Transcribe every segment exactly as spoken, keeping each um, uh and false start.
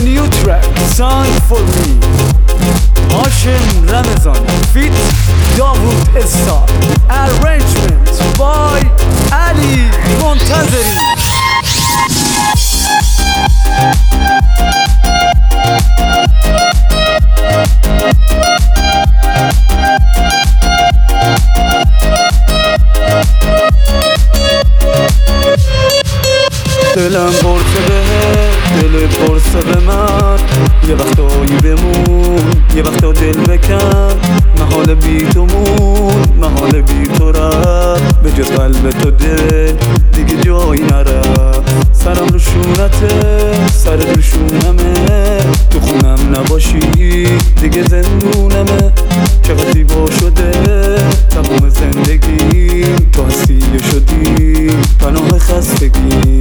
a new track, Song for Me. Hashim Ramazan feat Dawood Essar. Arrangement by Ali Montazeri. دلم برسه به دل برسه به من، یه وقتایی بمون یه وقتا دل بکن. محال بی تو مون محال بی تو رفت، به جز قلب تو دل دیگه جایی نرفت. سرم رو شونته سرت رو شونمه، تو خونم نباشی دیگه زندونمه. چقدر زیبا شده تمام زندگی، تو هستی شدی پناه خستگی.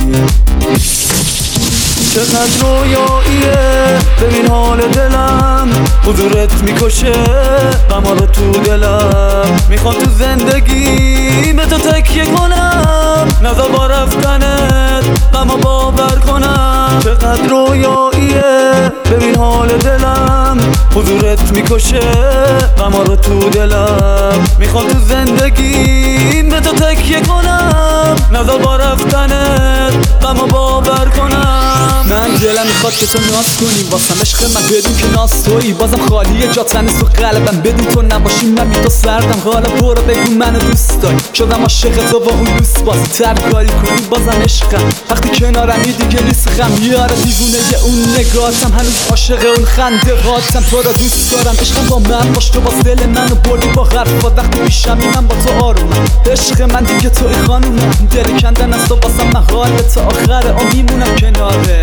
چقدر رویاییه ببین حال دلم، حضورت میکشه غما رو تو دلم. میخوام تو زندگی به تو تکیه کنم، نظر با رفتنت غما باور کنم. چقدر رویاییه ببین حال دلم، حضورت میکشه غما رو تو دلم. میخوام تو زندگی به تو تکیه کنم، نظر با رفتنت غما باور کنم. من دلم میخواد که تو ناز کنی واسم عشق من، بدون که ناز تویی بازم خالیه جات تنس تو قلبم. بدون تو نباشی من بی تو سردم، حالا برو بگو منو دوست داری. شدم عاشق تو با اون لوس بازی تر کاری کنی بازم عشقم. وقتی کنارمی دیگه نیست غم، یاره دیوونه اون نگاهتم، هنوز عاشق اون خنده هاتم. تو را دوست دارم عشقم با من باش، تو باز دل منو بردی با حرفات. وقتی پیشمی من با تو آرومم، عشق من دیگه توی خانومم. دل کندن از تو واسم محاله، تا آخر عمر میمونم کناره.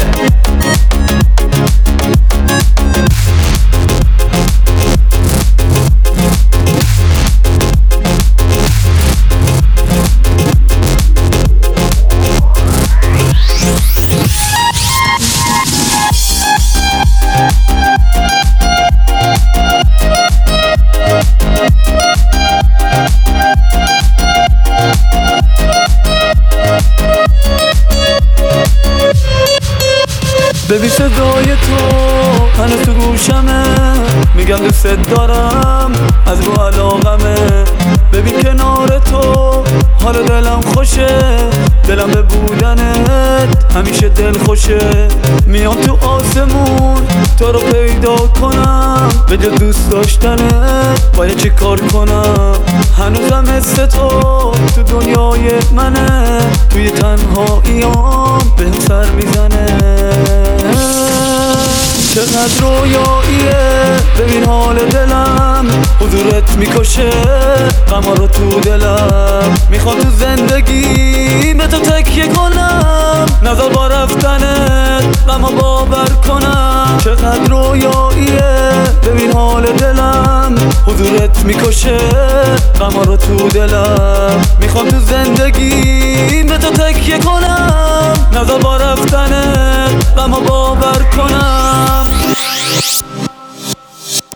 ببین صدای تو هنوز تو گوشمه، میگم دوست دارم از رو علاقمه. ببین کنار تو حال دلم خوشه، دلم به بودنت همیشه دل خوشه. میام تو آسمون تو رو پیدا کنم، به جز دوست داشتنت باید چی کار کنم. هنوزم مثل تو تو دنیای منه، توی تنهاییام بهم سر میزنه. چقدر رویاییه ببین حال دلم، حضورت میکشه غما رو تو دلم. میخوام تو زندگی به تو تکیه کنم، نظر با رفتنت غما باور کنم. چقدر رویاییه ببین حال دلم، حضورت میکشه غما رو تو دلم. میخوام تو زندگی به تو تکیه کنم، نظر با رفتنت غما باور کنم.